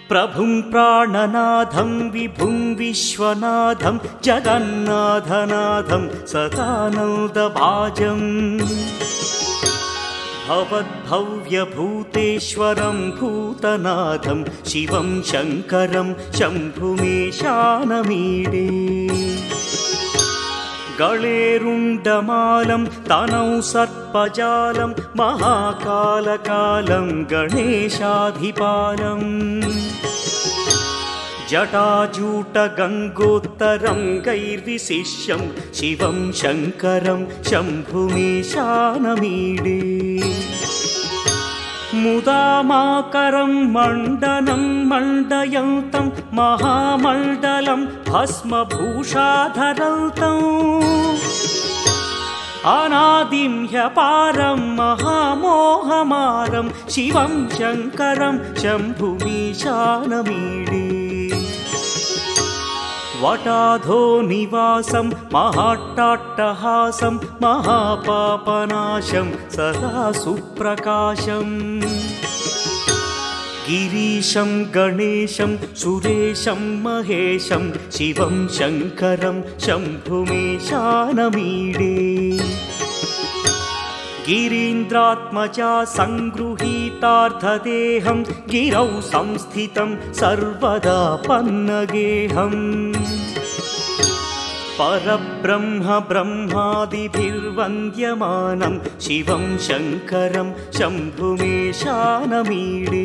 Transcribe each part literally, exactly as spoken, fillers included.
प्रभुं प्राणनाथं विभुं विश्वनाथं जगन्नाथनाथं सदानन्दभाजम् भवद्भव्यभूतेश्वरं भूतनाथं शिवं शङ्करं शम्भुमीशानमीडे गळेरुण्डमालं तनौ सर्पजालं महाकालकालं गणेशाधिपालम् जटाजूटगङ्गोत्तरं गैर्विशिष्यं शिवं शङ्करं शम्भुमीशानमीडे मुदामाकरं मण्डनं मण्डयन्तं महामण्डलं भस्मभूषाधरन्तम् अनादिं ह्यपारं महामोहमारं शिवं शङ्करं शम्भुमीशानमीडे वटाधो निवासं महाट्टाट्टहासं महापापनाशं सदा सुप्रकाशम् गिरीशं गणेशं सुरेशं महेशं शिवं शङ्करं शम्भुमीशानमीडे गिरीन्द्रात्मजा सङ्गृहीतार्थदेहं गिरौ संस्थितं सर्वदा पन्नगेहम् परब्रह्म ब्रह्मादिभिर्वन्द्यमानं शिवं शङ्करं शम्भुमीशानमीडे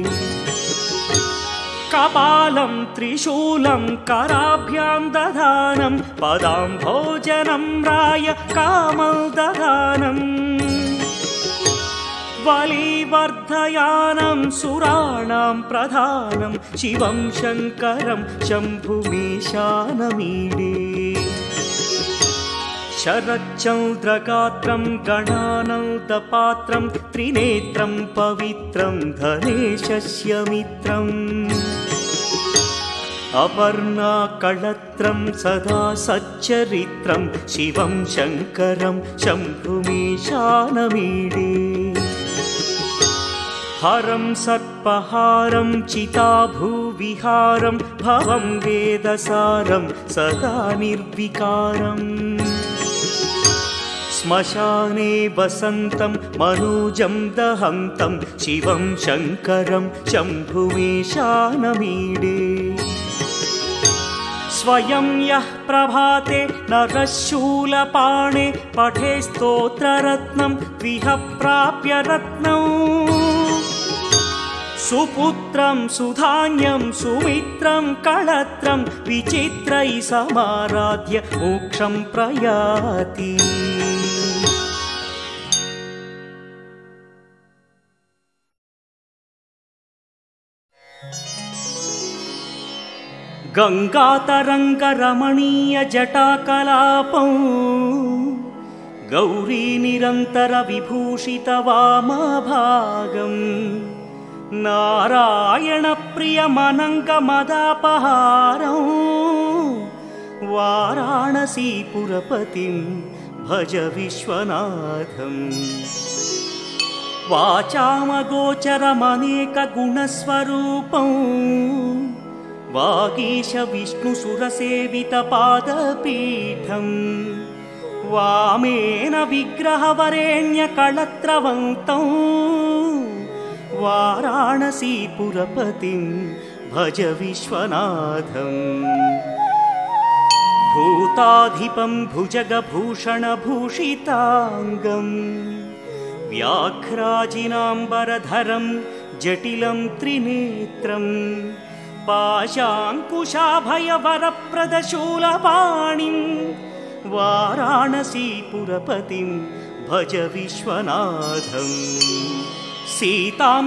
कपालं त्रिशूलं कराभ्यां दधानं पदाम्भोजनं राय कामदधानम् बलिवर्धयानं सुराणां प्रधानं शिवं शङ्करं शम्भुमीशानमीडे शरच्चन्द्रगात्रं गणानन्दपात्रं त्रिनेत्रं पवित्रं धनेशस्य मित्रम् अपर्णाकळत्रं सदा सच्चरित्रं शिवं शङ्करं शम्भुमीशानमीडे हरं सर्पहारं चिताभूविहारं भवं वेदसारं सदा निर्विकारम् श्मशाने वसन्तं मनोजं दहन्तं शिवं शङ्करं शम्भुमीशानमीडे स्वयं यः प्रभाते नरः शूलपाणे पठे स्तोत्ररत्नं द्विह प्राप्य रत्नम् सुपुत्रं सुधान्यं सुमित्रं कळत्रं विचित्रैः समाराध्य मोक्षं प्रयाति गंगातरंगरमणीय जटाकलापं गौरी निरंतर विभूषित वामभागं नारायण प्रियमनङ्गमदापहारं वाराणसीपुरपतिं भज विश्वनाथम् वाचामगोचरमनेकगुणस्वरूपं वागीश विष्णुसुरसेवितपादपीठं वामेन विग्रहवरेण्यकळत्रवन्तं वाराणसीपुरपतिं भज विश्वनाथम् भूताधिपं भुजगभूषणभूषिताङ्गं व्याघ्राजिनाम्बरधरं जटिलं त्रिनेत्रं पाशाङ्कुशाभयवरप्रदशूलपाणिं वाराणसीपुरपतिं भज विश्वनाथम् सीतां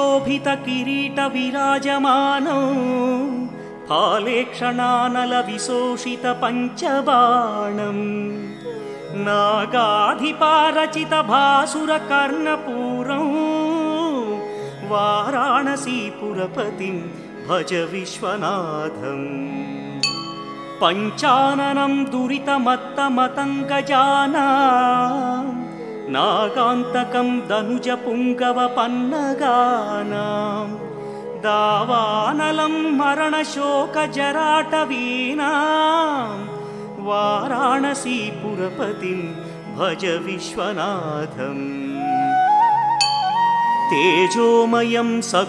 सुशोभितकिरीटविराजमानं फालेक्षणानलविशोषितपञ्चबाणं नागाधिपारचितभासुरकर्णपूरं वाराणसीपुरपतिं भज विश्वनाथम् पञ्चाननं दुरितमत्तमतङ्गजानां नागान्तकं दनुजपुङ्गवपन्नगानां दावानलं मरणशोकजराटवीनां वाराणसीपुरपतिं भज विश्वनाथम् तेजोमयं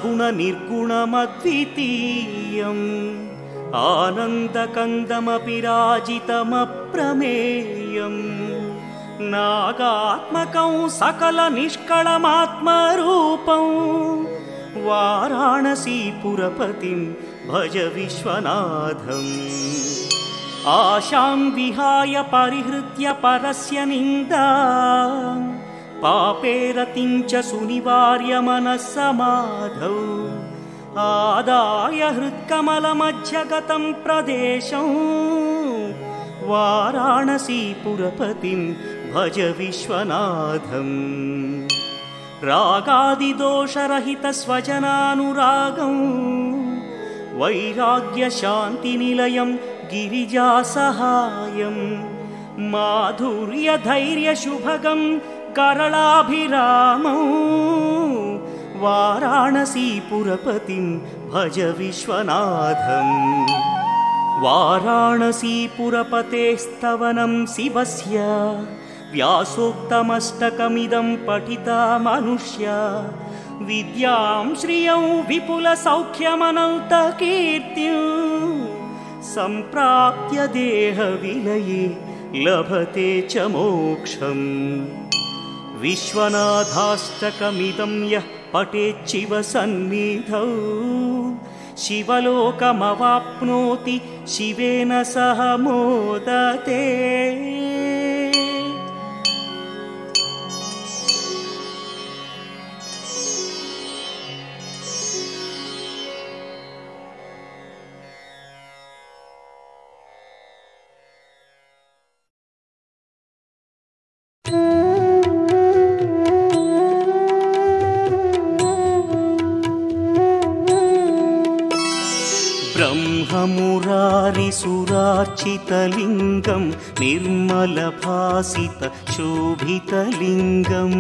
सगुणनिर्गुणमद्वितीयम् आनन्दकन्दमपि राजितमप्रमेयम् नागात्मकं सकलनिष्कळमात्मरूपं वाराणसीपुरपतिं भज विश्वनाथम् आशां विहाय परिहृत्य परस्य निन्दां पापे रतिं च सुनिवार्य मनस्समाधौ आदाय हृत्कमलमध्यगतं प्रदेशं वाराणसीपुरपतिं भज विश्वनाथम् रागादिदोषरहितस्वजनानुरागं वैराग्यशान्तिनिलयं गिरिजासहायं माधुर्यधैर्यशुभगं करलाभिरामं वाराणसीपुरपतिं भज विश्वनाथम् वाराणसीपुरपतेस्तवनं शिवस्य व्यासोक्तमष्टकमिदं पठिता मनुष्या विद्यां श्रियं विपुलसौख्यमनन्तकीर्तिं सम्प्राप्य देहविलये लभते च मोक्षम् विश्वनाथाष्टकमिदं यः पठेच्छिव सन्निधौ शिवलोकमवाप्नोति शिवेन सह मोदते ब्रह्ममुरारिसुरार्चितलिङ्गं निर्मलभासितशोभितलिङ्गम्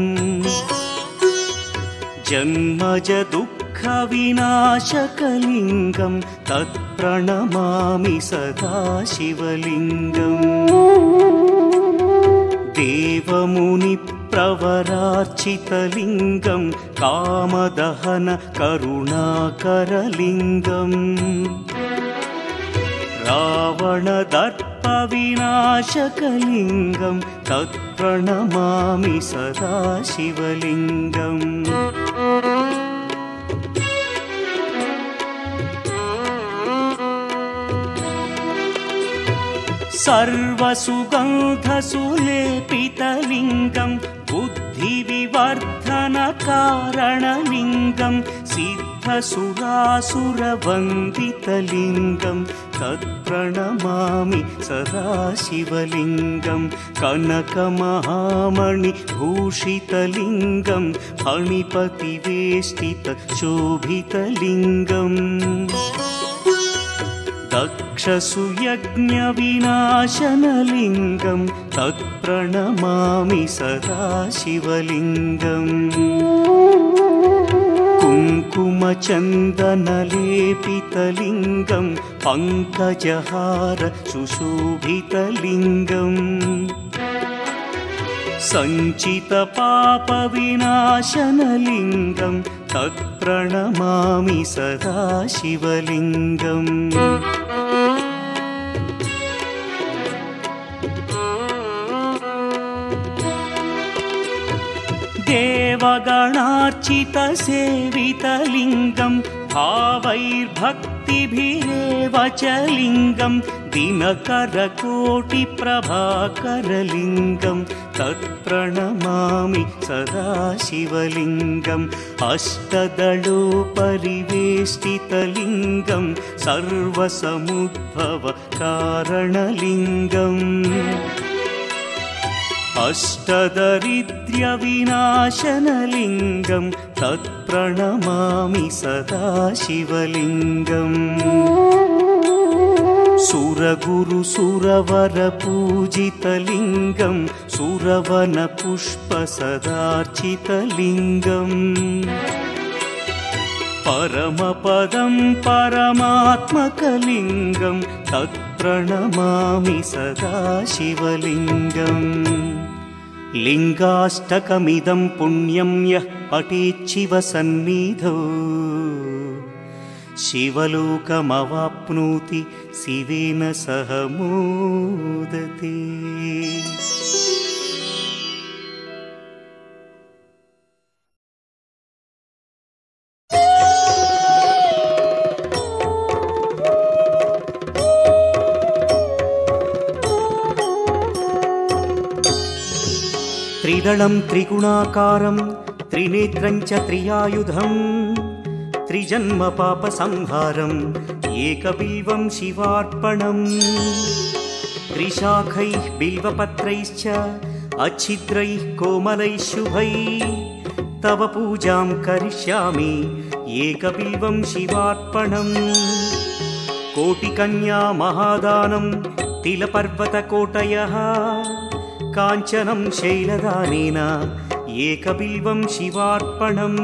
जन्मजदुःखविनाशकलिङ्गं तत्प्रणमामि सदा शिवलिङ्गम् देवमुनिप्रवरार्चितलिङ्गं कामदहन करुणाकरलिङ्गम् रावणदर्पविनाशकलिङ्गं तत्प्रणमामि सदा शिवलिङ्गम् सर्वसुगन्धसुलेपितलिङ्गं बुद्धिविवर्धनकारणलिङ्गं सिद्धसुरासुरवन्दितलिङ्गं तत्प्रणमामि सदा शिवलिङ्गं कनकमहामणिभूषितलिङ्गं फणिपतिवेष्टितशोभितलिङ्गम् दक्षसुयज्ञविनाशनलिङ्गं तत्प्रणमामि सदा शिवलिङ्गम् कुङ्कुमचन्दनलेपितलिङ्गं पङ्कजहार सुशोभितलिङ्गम् सञ्चितपापविनाशनलिङ्गं तत्प्रणमामि सदा शिवलिङ्गम् देवगणार्चितसेवितलिङ्गं भावैर्भक्तिभिरेव च लिङ्गं दिनकरकोटिप्रभाकरलिङ्गं तत्प्रणमामि सदा शिवलिङ्गम् अष्टदलोपरिवेष्टितलिङ्गं सर्वसमुद्भवकारणलिङ्गम् अष्टदरिद्र्यविनाशनलिङ्गं तत्प्रणमामि सदा शिवलिङ्गम् सुरगुरुसुरवरपूजितलिङ्गं सुरवनपुष्पसदार्चितलिङ्गम् परमपदं परमात्मकलिङ्गं तत्प्रणमामि सदा शिवलिङ्गम् लिङ्गाष्टकमिदं पुण्यं यः पठेच्छिव सन्निधौ शिवलोकमवाप्नोति शिवेन सह मोदते। त्रिदलं त्रिगुणाकारं त्रिनेत्रं च त्रियायुधं त्रिजन्म पापसंहारम् एकबिल्वं शिवार्पणम् त्रिशाखैः बिल्वपत्रैश्च अच्छिद्रैः कोमलैः शुभैः तव पूजां करिष्यामि एकबिल्वं शिवार्पणम् कोटिकन्या महादानं तिलपर्वतकोटयः काञ्चनं शैलदानेन एकबिल्वं शिवार्पणम्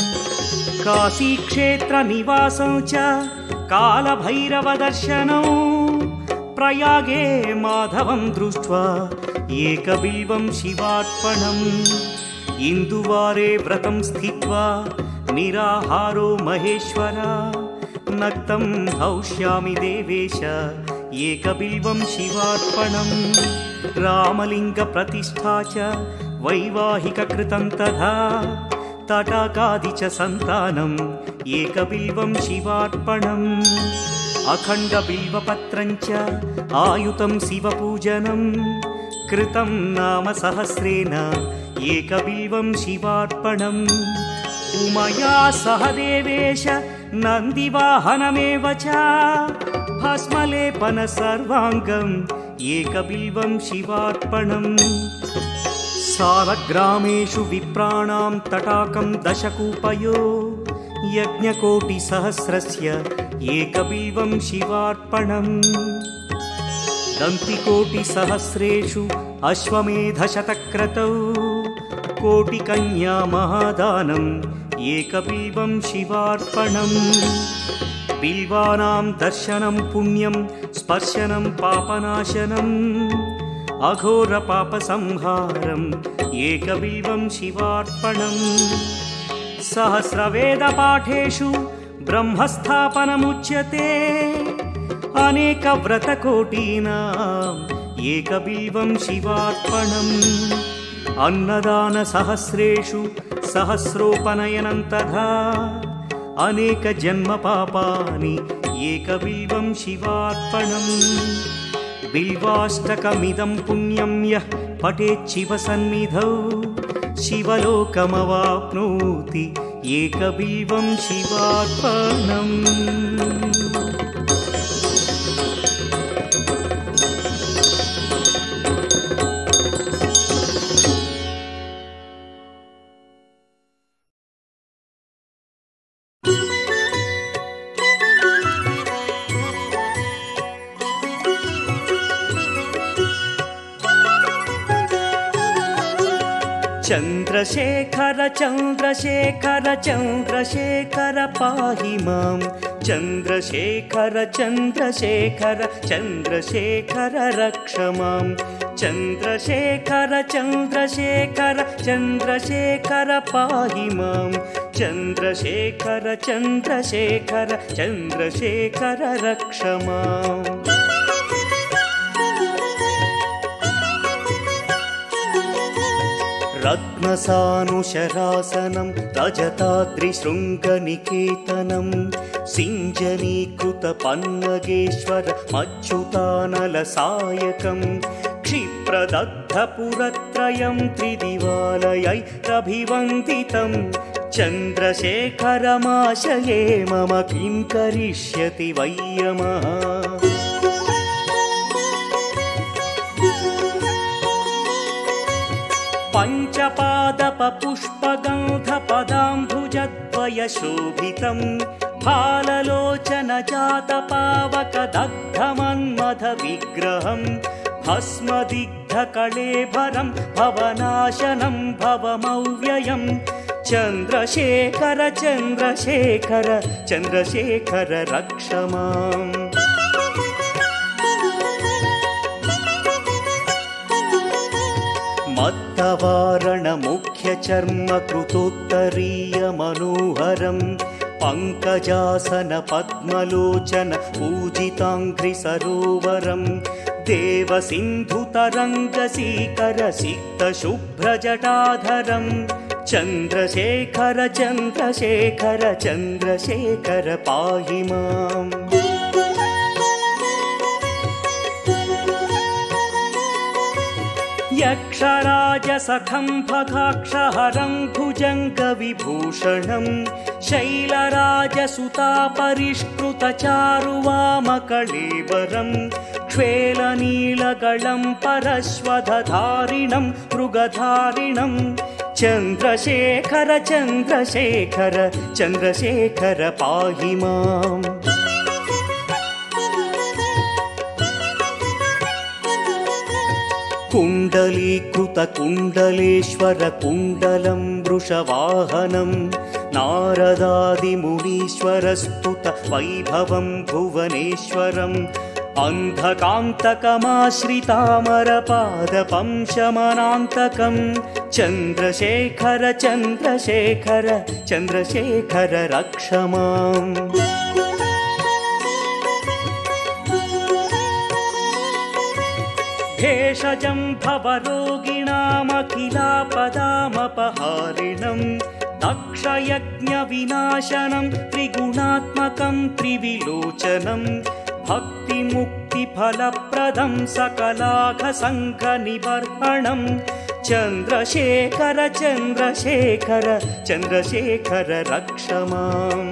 काशीक्षेत्रनिवासं च कालभैरवदर्शनं प्रयागे माधवं दृष्ट्वा एकबिल्वं शिवार्पणम् इन्दुवारे व्रतं स्थित्वा निराहारो महेश्वर नक्तं हौष्यामि देवेश एकबिल्वं शिवार्पणम् रामलिङ्गप्रतिष्ठा च वैवाहिककृतं तथा तटाकादि च सन्तानम् एकबिल्वं शिवार्पणम् अखण्डबिल्वपत्रं च आयुतं शिवपूजनं कृतं नाम सहस्रेण एकबिल्वं शिवार्पणम् उमया सह देवेश नन्दिवाहनमेव च भस्मलेपन सर्वाङ्गम् एकबिल्वं शिवार्पणम् सालग्रामेषु विप्राणां तटाकं दशकूपयो यज्ञकोटिसहस्रस्य एकबिल्वं शिवार्पणम् दन्तिकोटिसहस्रेषु अश्वमेधशतक्रतौ कोटिकन्या महादानम् एकबिल्वं शिवार्पणम् बिल्वानां दर्शनं पुण्यं स्पर्शनं पापनाशनम् अघोरपापसंहारम् एकबिल्वं शिवार्पणम् सहस्रवेदपाठेषु ब्रह्मस्थापनमुच्यते अनेकव्रतकोटीनाम् एकबिल्वं शिवार्पणम् अन्नदानसहस्रेषु सहस्रोपनयनं तथा अनेकजन्मपापानि एकबिल्वं शिवार्पणम् बिल्वाष्टकमिदं पुण्यं यः पठेच्छिव सन्निधौ शिवलोकमवाप्नोति एकबिल्वं शिवार्पणम्। चन्द्रशेखर चन्द्रशेखर चन्द्रशेखर पाहि मां चन्द्रशेखर चन्द्रशेखर चन्द्रशेखर रक्ष मां चन्द्रशेखर चन्द्रशेखर चन्द्रशेखर पाहि मां चन्द्रशेखर चन्द्रशेखर चन्द्रशेखर रक्ष माम्। रत्नसानुशरासनं रजताद्रिशृङ्गनिकेतनं सिञ्जनीकृतपन्नगेश्वर मच्युतानलसायकं क्षिप्रदग्धपुरत्रयं त्रिदिवालयैरभिवन्दितं चन्द्रशेखरमाशये मम किं करिष्यति वै यमः। पञ्चपादपपुष्पगन्धपदाम्बुजद्वयशोभितं फाललोचनजातपावकदग्धमन्मथविग्रहं भस्मदिग्धकळेभरं भवनाशनं भवमव्ययं चन्द्रशेखर चन्द्रशेखर चन्द्रशेखर रक्ष माम् मत्तवारण मुख्य चर्म कृतोत्तरीय मनोहरं पङ्कजासन पद्मलोचन पूजिताङ्घ्रि सरोवरं देवसिन्धुतरङ्गसीकर सिक्त शुभ्रजटाधरं चन्द्रशेखर चन्द्रशेखर चन्द्रशेखर पाहि माम् यक्षराजसखं भगाक्षहरं भुजङ्गविभूषणं शैलराजसुतापरिष्कृतचारुवामकळेबरं क्ष्वेलनीलगलं परश्वधधारिणं मृगधारिणं चन्द्रशेखर चन्द्रशेखर चन्द्रशेखर पाहि माम् कुण्डलीकृत कुण्डलेश्वर कुण्डलं वृषवाहनं नारदादिमुनीश्वरस्तुत वैभवं भुवनेश्वरम् अन्धकान्तकमाश्रितामरपादपं शमनान्तकं चन्द्रशेखर चन्द्रशेखर चन्द्रशेखर रक्ष माम् भेषजं भवरोगिणामखिलापदामपहारिणं दक्षयज्ञविनाशनं त्रिगुणात्मकं त्रिविलोचनं भक्तिमुक्तिफलप्रदं सकलाघसङ्घनिबर्हणं चन्द्रशेखर चन्द्रशेखर चन्द्रशेखर रक्ष माम्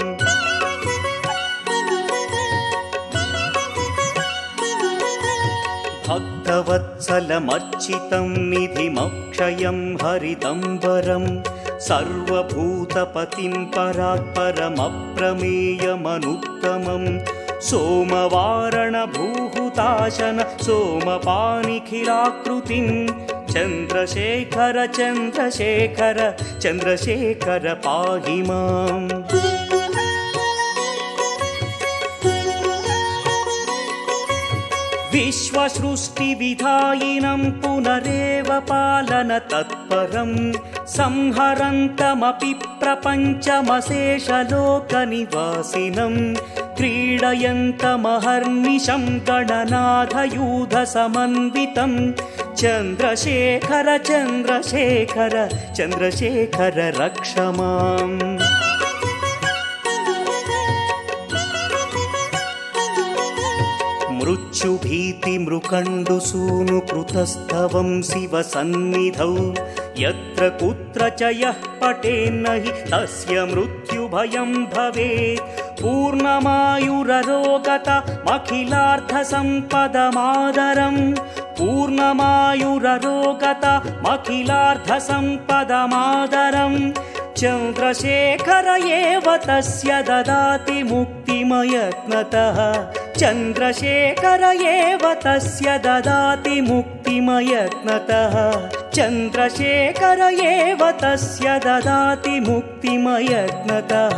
भक्तवत्सलमर्चितं निधिमक्षयं हरितम्बरं सर्वभूतपतिं परात्परमप्रमेयमनुत्तमं सोमवारणभूहुताशन सोमपानिखिलाकृतिं चन्द्रशेखर चन्द्रशेखर चन्द्रशेखर पाहि माम् विश्वसृष्टिविधायिनं पुनरेव पालन तत्परं संहरन्तमपि प्रपञ्चमशेषलोकनिवासिनं क्रीडयन्तमहर्निशं गणनाथयूधसमन्वितं चन्द्रशेखर चन्द्रशेखर चन्द्रशेखर रक्ष माम् मृत्युभीतिमृकण्डुसूनुकृतस्तवं शिवसन्निधौ यत्र कुत्र च यः पठेन्न हि तस्य मृत्युभयं भवेत् पूर्णमायुररोगतमखिलार्थसम्पदमादरं पूर्णमायुररोगतमखिलार्थसम्पदमादरं चन्द्रशेखर एव तस्य ददाति मुक्तिमयत्नतः चन्द्रशेखर एव तस्य ददाति मुक्तिमयत्नतः चन्द्रशेखर एव तस्य ददाति मुक्तिमयत्नतः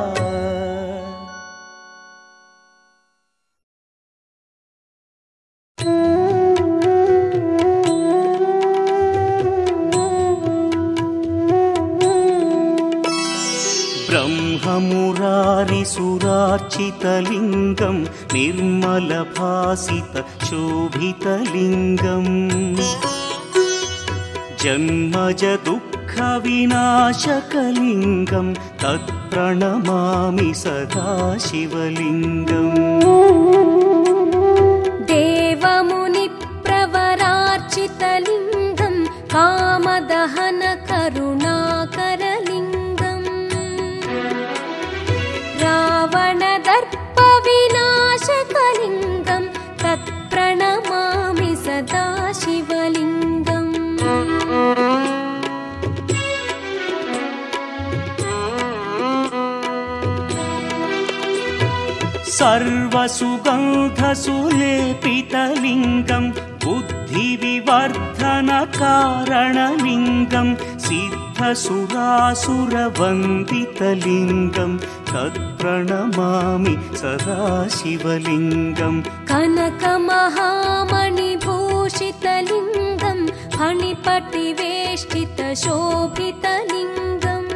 ब्रह्ममुरारिसुरार्चितलिङ्गं निर्मलभासित शोभितलिङ्गम् जन्मज दुःखविनाशकलिङ्गं तत्प्रणमामि सदा शिवलिङ्गम् देवमुनिप्रवरार्चितलिङ्गं कामदहन करुणाकरलिङ्गम् रावणदर्पविनाशकलिङ्गं तत्प्रणमामि सदा शिवलिङ्गम् सर्वसुगन्धसुलेपितलिङ्गं बुद्धिविवर्धनकारणलिङ्गं सिद्ध सुरासुरवन्दितलिङ्गं तत्प्रणमामि सदा शिवलिङ्गम् कनकमहामणिभूषितलिङ्गं फणिपटिवेष्टितशोभितलिङ्गम्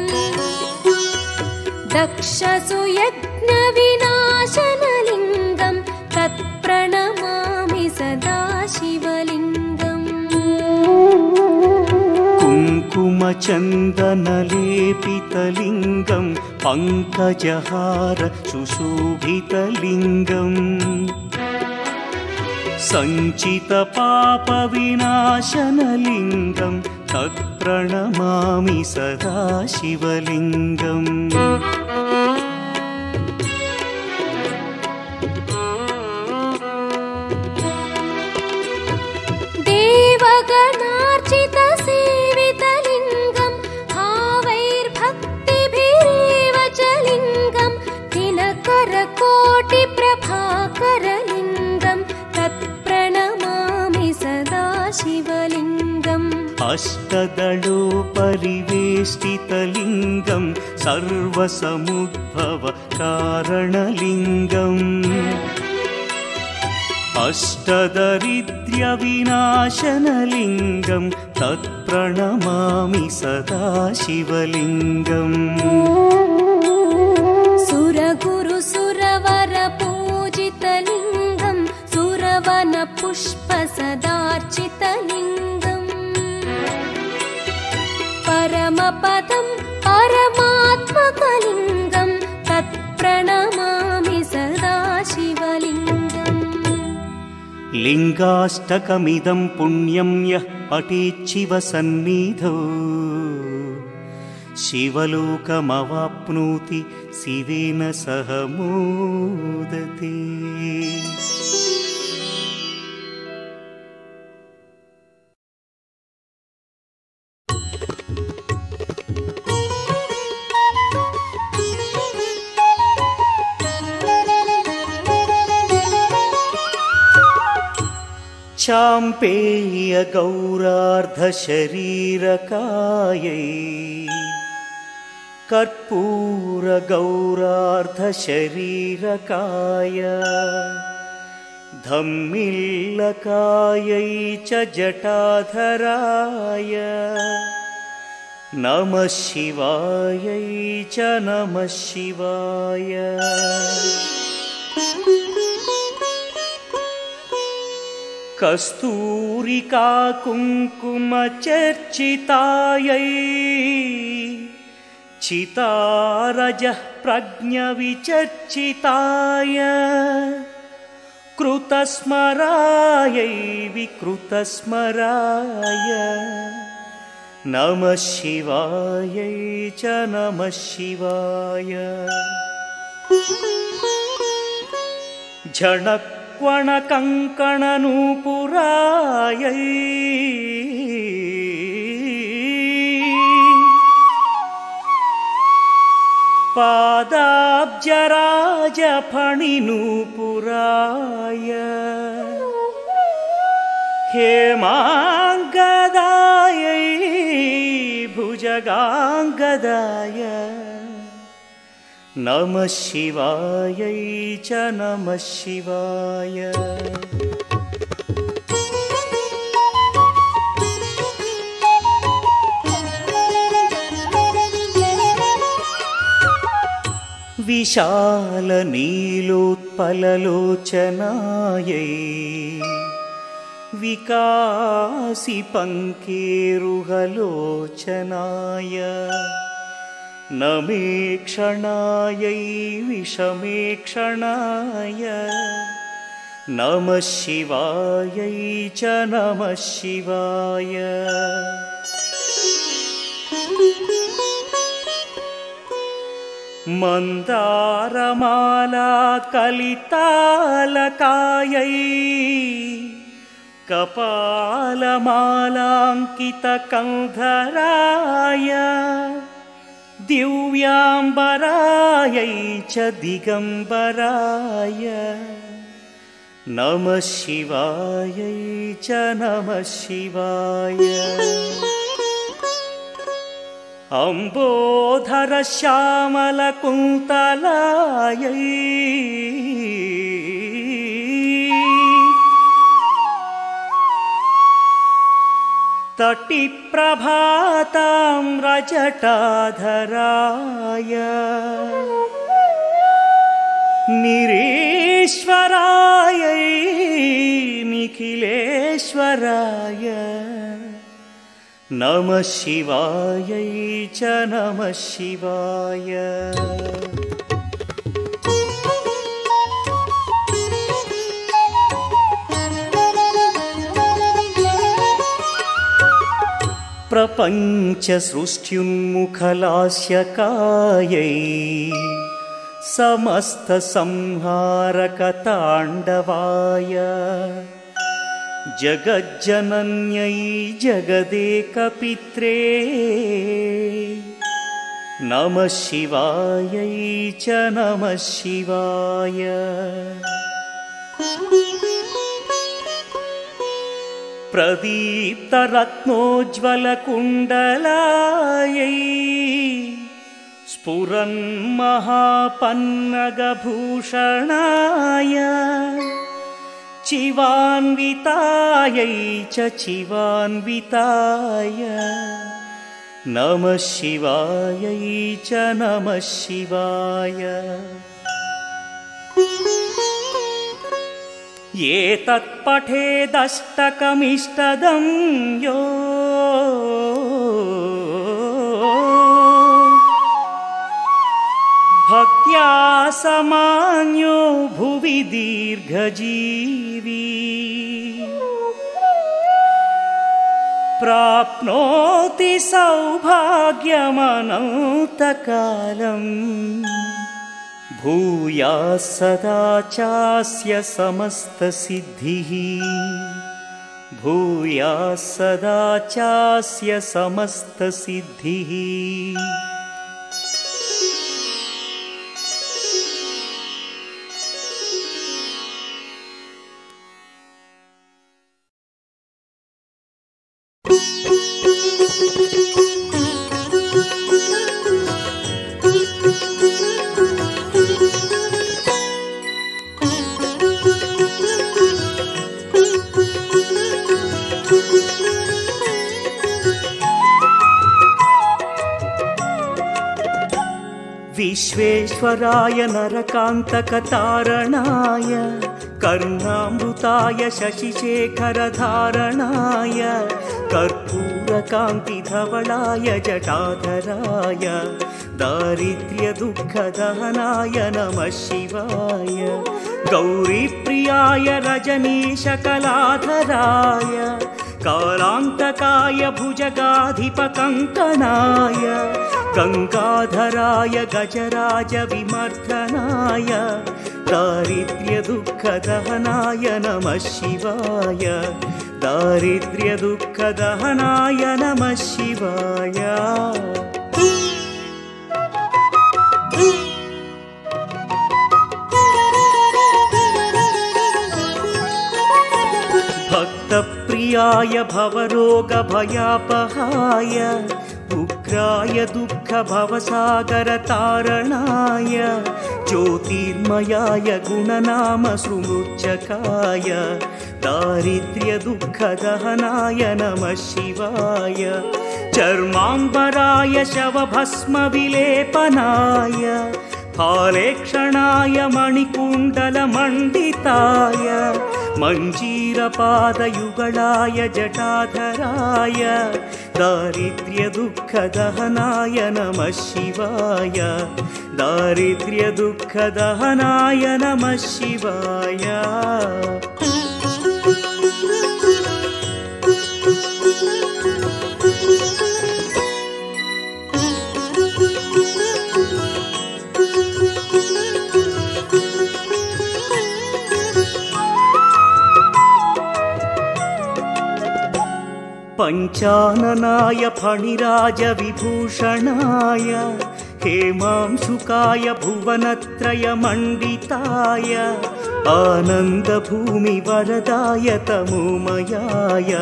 दक्षसुयज्ञविनाशनलिङ्गं तत्प्रणमामि सदा शिवलिङ्गम् कुङ्कुमचन्दनलेपितलिङ्गं पङ्कजहार सुशोभितलिङ्गम् सञ्चितपापविनाशनलिङ्गं तत्प्रणमामि सदा शिवलिङ्गम् देवगणार्चितसेवितलिङ्गं भावैर्भक्तिभिरेव च लिङ्गं दिनकरकोटिप्रभाकरलिङ्गं तत्प्रणमामि सदा शिवलिङ्गम् अष्टदलोपरिवेष्टितलिङ्गं सर्वसमुद्भवकारणलिङ्गम् अष्टदरिद्र्यविनाशनलिङ्गं तत्प्रणमामि सदा शिवलिङ्गम् सुरगुरुसुरवरपूजितलिङ्गं सुरवनपुष्पसदार्चितलिङ्गम् परमपदं परमात्मकलिङ्गं तत्प्रणमामि सदा शिवलिङ्गम् लिङ्गाष्टकमिदं पुण्यं यः पठेच्छिवसन्निधौ शिवलोकमवाप्नोति शिवेन सह मोदते। चाम्पेय गौरार्धशरीरकायै कर्पूर गौरार्धशरीरकाय धम्मिल्लकायै च जटाधराय नमः शिवायै च नमः शिवाय। कस्तूरिका कुङ्कुमचर्चितायै चितारजः प्रज्ञविचर्चिताय कृतस्मरायै विकृतस्मराय नमः शिवायै च नमः शिवाय। झणक् क्वणकङ्कणनूपुरायै पादाब्जराजफणिनूपुराय हेमाङ्गदायै भुजगाङ्गदाय नमः शिवायै च नमः शिवाय। विशालनीलोत्पललोचनायै विकासिपङ्केरुहलोचनाय नमेक्षणायै विषमेक्षणाय नमः शिवायै च नमः शिवाय। मन्दारमाला कलितालकायै कपालमालाङ्कितकन्धराय दिव्याम्बरायै च दिगम्बराय नमः शिवायै च नमः शिवाय। अम्बोधर श्यामल कुन्तलायै तटिप्रभाताम्रजटाधराय निरीश्वरायै निखिलेश्वराय नमः शिवायै च नमः शिवाय। प्रपञ्च सृष्ट्युन्मुखलास्यकायै समस्तसंहारकताण्डवाय जगज्जनन्यै जगदेकपित्रे नमः शिवायै च नमः शिवाय। प्रदीप्तरत्नोज्ज्वलकुण्डलायै स्फुरन्महापन्नगभूषणाय चिवान्वितायै च चिवान्विताय नमः शिवायै च नमः शिवाय। एतत्पठेदष्टकमिष्टदं यो भक्त्या समान्यो भुवि दीर्घजीवी प्राप्नोति सौभाग्यमनन्तकालम् भूयाः सदा चास्य समस्तसिद्धिः भूयाः सदा चास्य समस्तसिद्धिः। विश्वेश्वराय नरकान्तकतारणाय कर्णामृताय शशिशेखरधारणाय कर्पूरकान्तिधवलाय जटाधराय दारिद्र्यदुःखदहनाय नमः शिवाय। गौरीप्रियाय रजनीशकलाधराय कालान्तकाय भुजगाधिपकङ्कणाय गङ्गाधराय गजराज विमर्दनाय दारिद्र्यदुःखदहनाय नमः शिवाय दारिद्र्यदुःखदहनाय नमः शिवाय। भक्तप्रियाय भवरोगभयापहाय उग्राय दुःखभवसागरतारणाय ज्योतिर्मयाय गुणनामसुमूर्च्छकाय दारिद्र्यदुःखदहनाय नमः शिवाय। चर्माम्बराय शवभस्मविलेपनाय फालेक्षणाय मणिकुण्डलमण्डिताय मञ्जीरपादयुगलाय जटाधराय दारिद्र्यदुःखदहनाय नमः शिवाय दारिद्र्यदुःखदहनाय नमः शिवाय। पञ्चाननाय फणिराज विभूषणाय हेमांशुकाय भुवनत्रयमण्डिताय आनन्दभूमि वरदाय तमोमयाय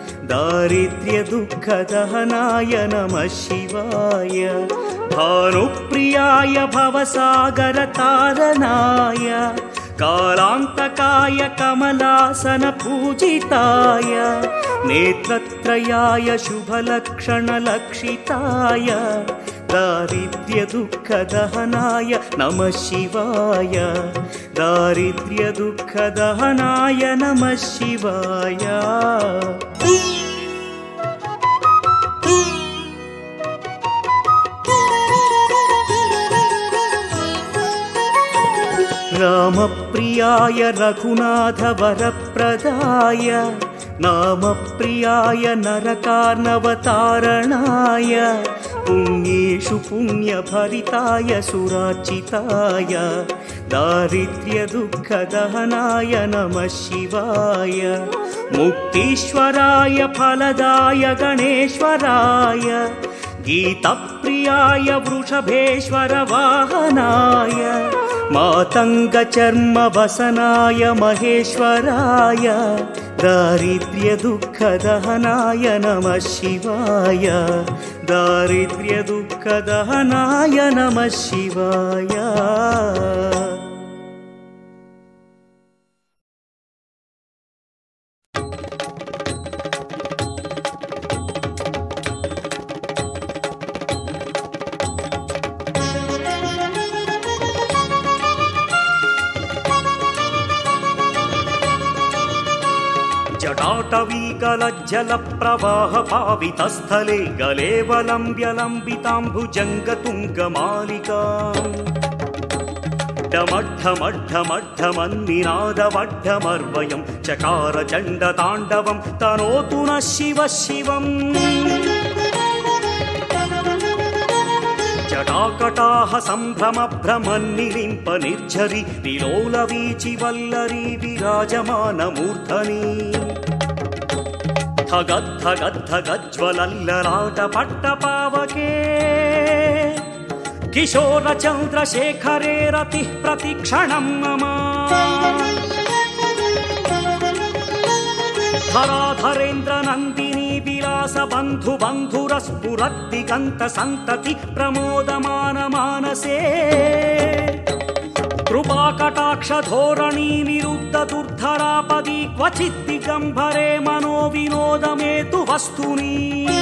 दारिद्र्यदुःखदहनाय नमः शिवाय भानुप्रियाय भवसागरतारणाय कालान्तकाय कमलासनपूजिताय नेत्रत्रयाय शुभलक्षणलक्षिताय दारिद्र्यदुःखदहनाय नमः शिवाय दारिद्र्यदुःखदहनाय नमः शिवाय रामप्रियाय रघुनाथवरप्रदाय नामप्रियाय नरकार्णवतारणाय पुण्येषु पुण्यभरिताय सुरार्चिताय दारिद्र्यदुःखदहनाय नमः शिवाय मुक्तीश्वराय फलदाय गणेश्वराय गीतप्रियाय वृषभेश्वर वाहनाय मातङ्गचर्मवसनाय महेश्वराय दारिद्र्यदुःखदहनाय नमः शिवाय दारिद्र्यदुःखदहनाय नमः शिवाय जटाटवीकलज्जलप्रवाहपावितस्थले गलेवलम्ब्यलम्बिताम्बुजङ्गतुङ्गमालिकाम् डमड्ढमड्ढमड्ढमन्निनादवड्ढमर्वयं चकार चण्डताण्डवं तनोतु नः शिवः शिवम् जटाकटाह सम्भ्रमभ्रमन्निलिम्प निर्झरि विलोलवीचि वल्लरी विराजमानमूर्धनि धगद्धगद्धगज्ज्वलल्ललाटपट्टपावके किशोरचन्द्रशेखरे रतिः प्रतिक्षणं मम धराधरेन्द्रनन्दिनी विलासबन्धु बन्धुरस्फुरद्दिगन्त सन्तति प्रमोदमान मानसे कृपाकटाक्षधोरणी निरुद्ध दुर्धरापदी क्वचित् दिगम्बरे मनो विनोदमेतु वस्तुनि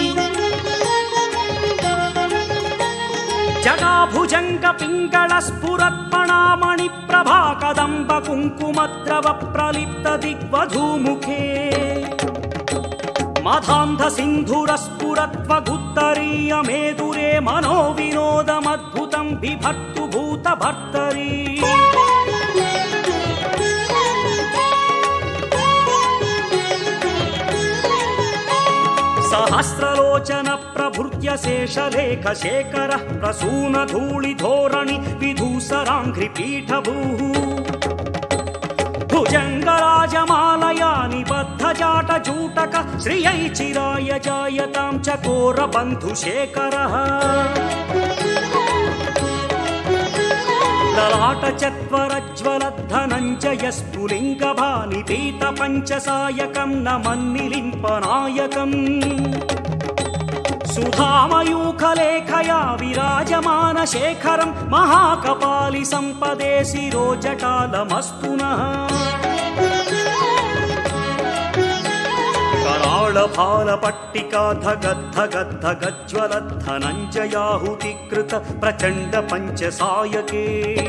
जटाभुजङ्ग पिङ्गळ स्फुरत्पणामणि प्रभा कदम्ब कुङ्कुमद्रव प्रलिप्त दिग्वधूमुखे मधान्ध सिन्धुर स्फुरत्वगुत्तरीय मेदुरे मनो विनोदमद्भुतं बिभर्तु भूत भर्तरी सहस्रलोचन प्रभृत्य शेषलेख शेखर प्रसून धूलि धोरणि विधूसराङ्घ्रिपीठभूः भुजङ्गराजमालया निबद्धजाट जूटक श्रियै चिराय जायतां चकोर बन्धुशेखरः ललाट चत्वरज्वलद्धनञ्जय स्फुलिङ्गभानि पीत पञ्चसायकं नमन्निलिम्पनायकम् सुधामयूखलेखया विराजमान शेखरं महाकपालि सम्पदे शिरोजटालमस्तु नः कराळभालपट्टिका धगद्धगद्धगज्ज्वलद्धनञ्जयाहुतिकृत प्रचण्ड पञ्चसायके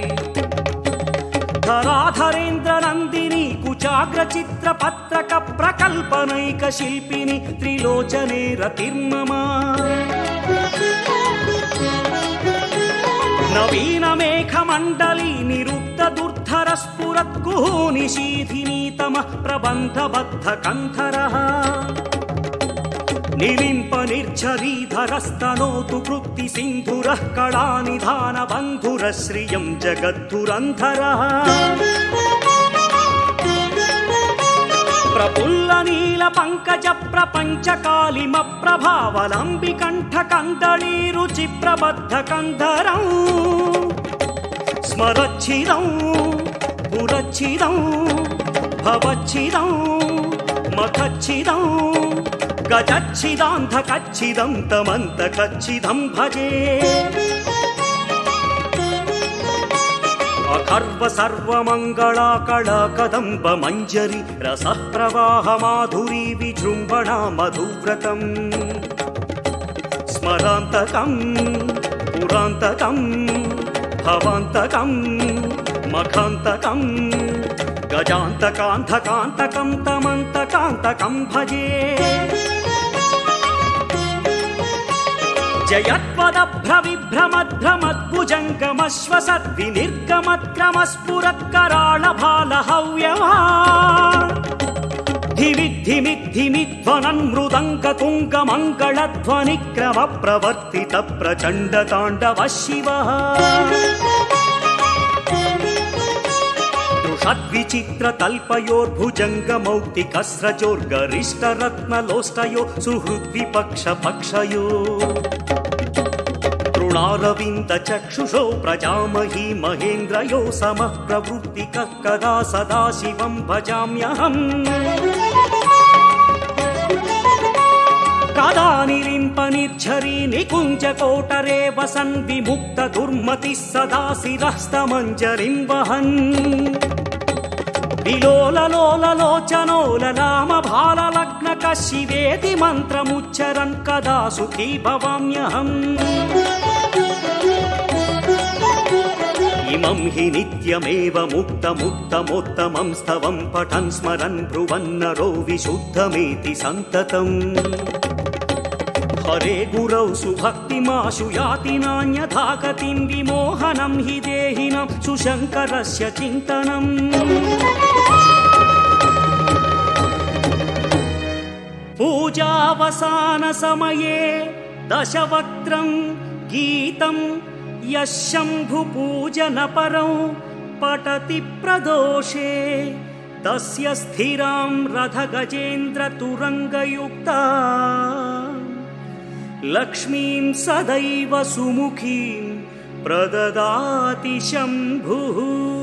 धराधरेन्द्रनन्दिनी कुचाग्रचित्रपत्रक प्रकल्पनैक शिल्पिनि त्रिलोचने रतिर्मम नवीन मेघमण्डली निरुद्ध दुर्धर स्फुरत्कुः निशीथिनीतमः प्रबन्धबद्ध कन्धरः निलिम्प निर्झरीधरस्तनोतु कृत्ति सिन्धुरः कलानिधान बन्धुरः श्रियं जगद्धुरन्धरः प्रफुल्ल नील पंकज प्रपंच कालिम प्रभावलंबि कंठ कंदली रुचि प्रबद्ध कंधरं स्मरच्छिदं పురచ్చిదం భవచ్చిదం మఖచ్చిదం గజచ్చిదాంధకచ్చిదం తమంతకచ్చిదం భజే అకర్వ సర్వమంగళాకళా కదంబ మంజరి రసః ప్రవాహ మాధురీ విజృంభణా మధువ్రతం స్మరాంతకం పురాంతకం భవాంతకం మఖాంతకం గజాంతకాంతకాంతకం తమంతకాంతకం భజే జయత్వదభ్రవిభ్రమధ్రమద్భుజంగమశ్వసద్వినిర్గమత్క్రమస్ఫురత్కరాళభాలహవ్యవా ధిమిద్ధిమిద్ధిమిధ్వనన్మృదంగతుంగమంగళధ్వనిక్రమ ప్రవర్తిత ప్రచండతాండవ శివః దృషద్విచిత్రతల్పయోర్భుజంగమౌక్తికస్రజోర్గరిష్టరత్నలోష్టయో సుహృద్విపక్షపక్షయో తృణారవిందచక్షుషో ప్రజామహీ మహేంద్రయో సమః ప్రవృత్తికః కదా సదాశివం భజామ్యహం కదా నిలింపనిర్ఝరీ నికుంజకోటరే వసన్ విముక్త దుర్మతిः సదా శిరస్తమంజరిం వహన్ విలోలలోలలోచనోలలామ భాలలగ్నక శివేతి మంత్రముచ్చరన్ కదా సుఖీ భవామ్యహం ఇమం హి నిత్యమేవ ముక్తముత్తమోత్తమం స్తవం పఠన్ స్మరన్ బ్రువన్నరో విశుద్ధమేతి సంతతం హరే గురౌ సుభక్తిమాశు యాతి నాన్యథా గతిం విమోహనం హి దేహినం సుశంకరస్య చింతనం పూజావసాన సమయే దశవక్త్రం గీతం యః శంభు పూజన పరం పఠతి ప్రదోషే తస్య స్థిరాం రథ గజేంద్ర తురంగయుక్తా లక్ష్మీం సదైవ సుముఖీం ప్రదదాతి శంభుః.